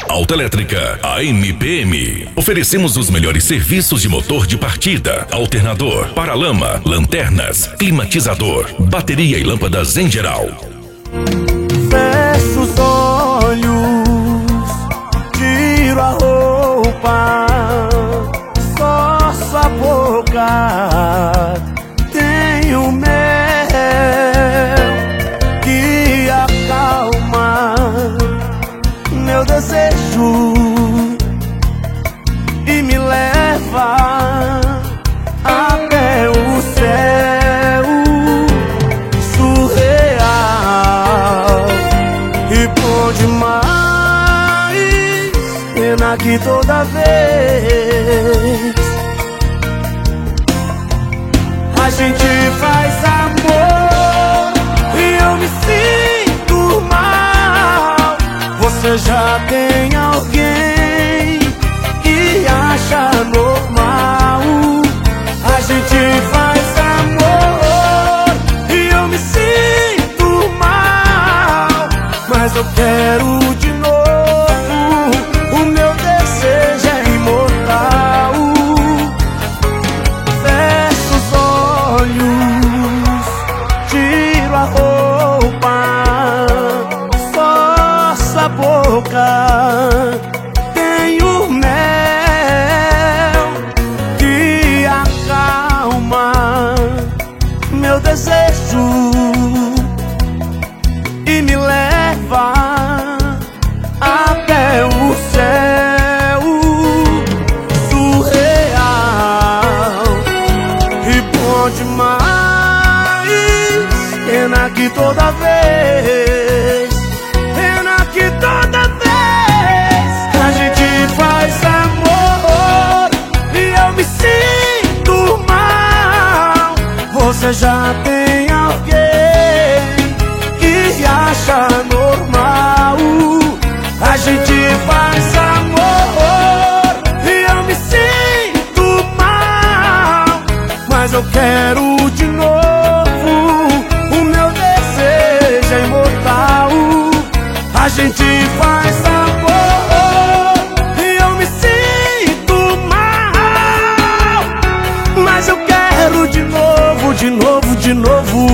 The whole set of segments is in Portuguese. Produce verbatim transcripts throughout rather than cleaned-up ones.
Autoelétrica A M P M. Oferecemos os melhores serviços de motor de partida, alternador, paralama, lanternas, climatizador, bateria e lâmpadas em geral. Fecho os olhos, tiro a roupa, só sua boca. Tenho mel que acalma meu desejo e me leva até o céu surreal. E bom demais, pena que toda vez a gente faz amor e eu me sinto mal. Você já tem alguém que acha normal. A gente faz amor e eu me sinto mal, mas eu quero de novo. O meu desejo é imortal. Fecho os olhos, tiro a roupa, só sua boca. Tenho mel que acalma meu desejo e me leva até o céu surreal. E bom demais, pena que toda vez, pena que toda vez a gente faz amor e eu me sinto mal. Você já tem alguém que acha normal. A gente faz amor e eu me sinto mal, mas eu quero de novo. O meu desejo é imortal. A gente faz amor e eu me sinto mal, mas eu quero de novo, de novo, de novo.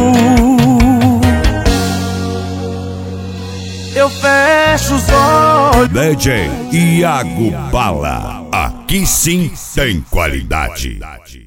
Eu fecho os olhos. D J Iago Bala, aqui sim tem qualidade.